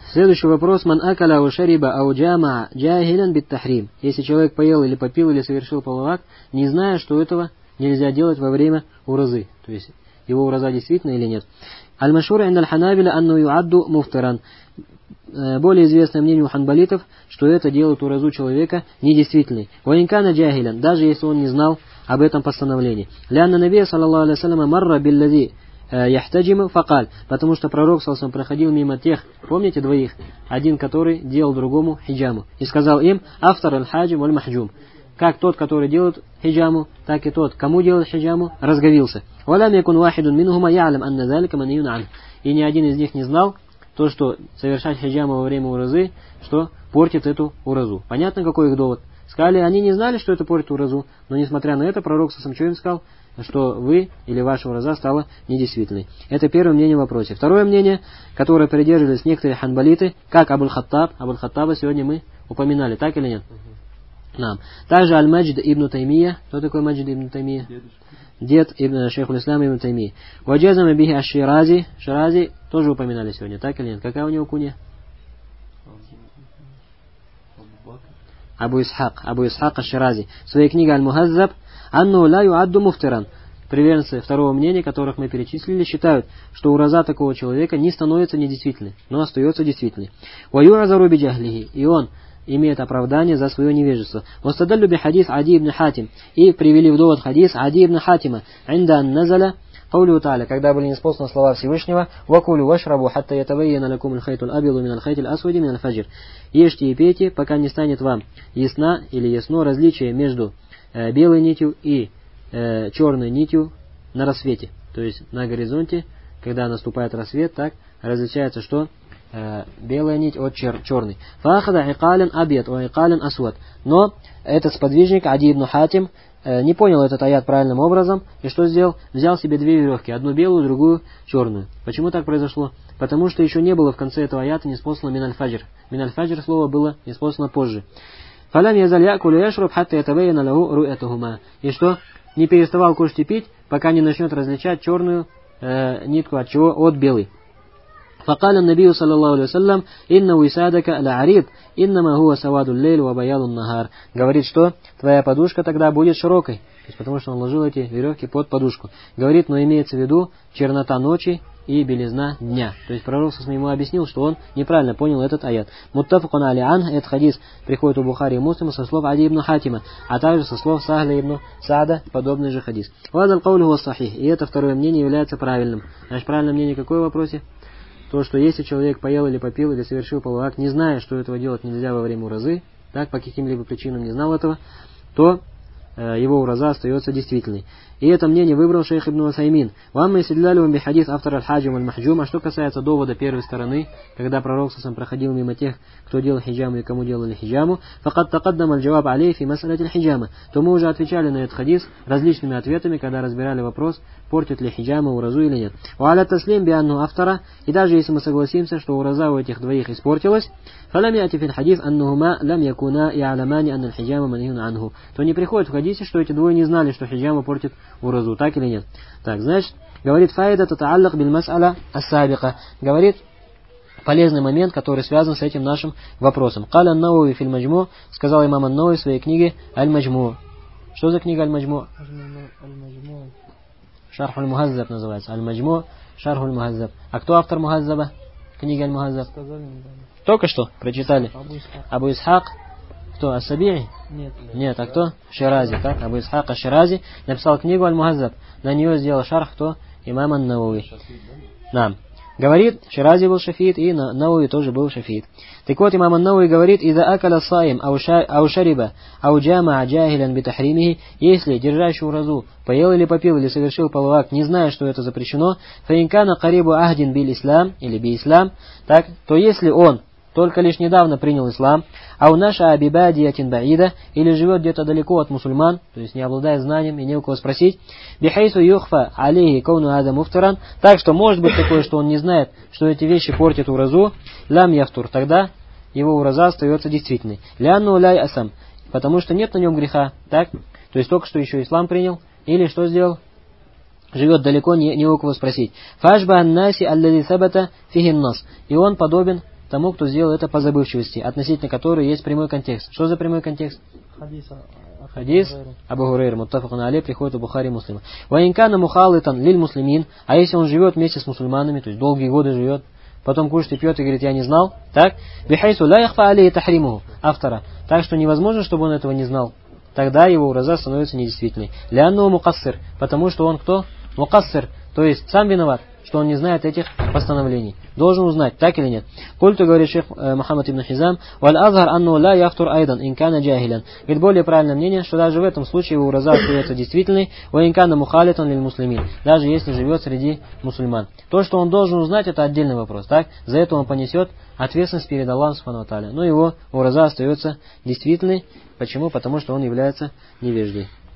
Следующий вопрос. Ман акаля ау шариба ау джама джахилян бит тахрим. Если человек поел или попил или совершил полувак, не зная, что этого нельзя делать во время уразы. То есть его ураза действительно или нет. Аль-машур индаль ханабиля анну юадду муфтаран. Более известное мнение у ханбалитов, что это делает уразу человека недействительной. Ваинкана джахилян, даже если он не знал об этом постановлении. Лянна набия саллаллаху алейхи вассаляма марра биллади яхтаджима факаль, потому что пророк саллаллаху проходил мимо тех, помните двоих, один, который делал другому хиджаму, и сказал им: автор аль-хаджим валь-махджум. Как тот, который делает хиджаму, так и тот, кому делает хиджаму, разговился. Валям якун вахидун минхума я'лам анна залика маньюн ан. И ни один из них не знал то, что совершать хиджаму во время уразы, что портит эту уразу. Понятно, какой их довод? Сказали, они не знали, что это портит уразу, но несмотря на это, пророк саллаллаху что им сказал? Что вы или ваша ураза стала недействительной. Это первое мнение в вопросе. Второе мнение, которое придерживались некоторые ханбалиты, как Абуль-Хаттаб. Абуль-Хаттаба сегодня мы упоминали, так или нет? Нам. Также Аль-Маджид ибн Таймия. Кто такой Маджид ибн Таймия? Дед ибн шейхуль ислам ибн Таймия. Ваджазам бихи аш-Ширази. Ширази тоже упоминали сегодня, так или нет? Какая у него кунья? Абу Исхак аш-Ширази. В своей книге Аль-Мухаззаб «Анну ла юадду муфтиран». Приверженцы второго мнения, которых мы перечислили, считают, что ураза такого человека не становится недействительной, но остается действительной. «Ваюазару биджахлихи». И он имеет оправдание за свое невежество. «Вастадаллю би хадис Ади ибн Хатим». И привели в довод хадис Ади ибн Хатима. «Инда ан назаля». Каулю Тааля, когда были неспосланы слова Всевышнего: «Вакулю вашрабу хатта ятавайяна лакум аль-хайту аль-абиду мин аль-хайти аль-асвади мин аль-фаджр». Ешьте и пейте, пока не станет вам ясно или ясно различие между белой нитью и черной нитью на рассвете. То есть на горизонте, когда наступает рассвет, так различается, что белая нить от черной. Фахада икален абьят, о икален асвад. Но этот сподвижник Ади ибн Хатим не понял этот аят правильным образом, и что сделал? Взял себе две веревки, одну белую, другую черную. Почему так произошло? Потому что еще не было в конце этого аята неспослано мин аль-фаджр. Мин аль-фаджр слово было неспослано позже. Фалям язаль якулю яшруб хатта ятабайяна лаху ру'ятухума. И что? Не переставал кушать и пить, пока не начнет различать черную нитку от чего? От белой. فقال النبي صلى الله عليه وسلم إن وسادك لعريض إنما هو سواد الليل وبياض النهار. Говорит, что твоя подушка тогда будет широкой, то есть потому что он ложил эти веревки под подушку. Говорит, но имеется в виду чернота ночи и белизна дня. То есть пророк ему объяснил, что он неправильно понял этот аят. Муттафакун аля ан, этот хадис приходит у Бухари и Муслима со слов Ади ибн Хатима, а также со слов Сахля ибн Саада, подобный же хадис. Вадал каулю ва сахих. И это второе мнение является правильным. Значит, правильное мнение какое в вопросе? То, что если человек поел или попил, или совершил полувак, не зная, что этого делать нельзя во время уразы, так, по каким-либо причинам не знал этого, то его ураза остается действительной. И это мнение выбрал шейх ибн Усаймин. Вамма истидлалюм би хадис автор аль-хаджим аль-махджум. А что касается довода первой стороны, когда пророк сам проходил мимо тех, кто делал хиджаму и кому делали хиджаму, факад такаддам аль-джаваб алей фи масалят аль-хиджама, то мы уже отвечали на этот хадис различными ответами, когда разбирали вопрос, портит ли хиджама уразу или нет. Ва аля таслим би анну автора, и даже если мы согласимся, что ураза у этих двоих испортилась, фалам яти фил хадис аннухума лам якуна я'ламани анна аль-хиджама манхиюн анху, то не приходит в хадисе, что эти двое не знали, что хиджама портит уразу, так или нет? Так, значит, говорит фаида татааллак биль мас'аля ас-сабика. Говорит полезный момент, который связан с этим нашим вопросом. Каля ан-Науви филь маджму, сказал имам ан-Науви в своей книге Аль-Маджму. Что за книга Аль-Маджму? Шарх аль-Мухаззаб называется. Аль-Маджму, Шарх аль-Мухаззаб. А кто автор Мухаззаба? Книги Аль-Мухаззаб. Только что прочитали. Абу Исхак. Кто? Ас-Саби'и? Нет, а кто? Ширази, так? Абу Исхак аш-Ширази написал книгу Аль-Мухаззаб. На нее сделал шарх кто? Имам ан-Науви. Да. Говорит, Ширази был шафиит, и Науви тоже был шафиит. Так вот, имам ан-Науви говорит: «Иза акаля саим, ау шариба, ау джама джахилян битахримихи», если держащий уразу поел или попил, или совершил полувак, не зная, что это запрещено, фаинкана карибу ахдин бил ислам, или би ислам, так, то если он только лишь недавно принял ислам, а у наша абибадиятин баида, или живет где-то далеко от мусульман, то есть не обладает знанием и не у кого спросить, бихайсу юхфа алейхи кауну ада муфтаран, так что может быть такое, что он не знает, что эти вещи портят уразу, лям яфтур, тогда его ураза остается действительной. Лянну ляй асам, потому что нет на нем греха, так, то есть только что еще ислам принял, или что сделал? Живет далеко, не у кого спросить. Фашба аннаси аллади сабата фихин нас. И он подобен тому, кто сделал это по забывчивости, относительно которой есть прямой контекст. Что за прямой контекст? Хадис Абу Гурейра, муттафакун алейх, приходит у Бухари и Муслима. Ва ин кана мухалитан лиль муслимин, а если он живет вместе с мусульманами, то есть долгие годы живет, потом кушает и пьет и говорит, я не знал, так? Бихайсу ла яхфа алейхи тахримуху, автора. Так что невозможно, чтобы он этого не знал. Тогда его ураза становится недействительной. Лянну мукассир, потому что он кто? Мукассир, то есть сам виноват, что он не знает этих постановлений. Должен узнать, так или нет. Культу, говорит шейх Мухаммад ибн Хизам, валь азхар анну ла яфтур айдан инкана джахилян. Говорит, более правильное мнение, что даже в этом случае его ураза остается действительной, ва инкана мухалитан лиль муслимин, даже если живет среди мусульман. То, что он должен узнать, это отдельный вопрос, так? За это он понесет ответственность перед Аллахом субхану ва тааля. Но его ураза остается действительной. Почему? Потому что он является невеждой.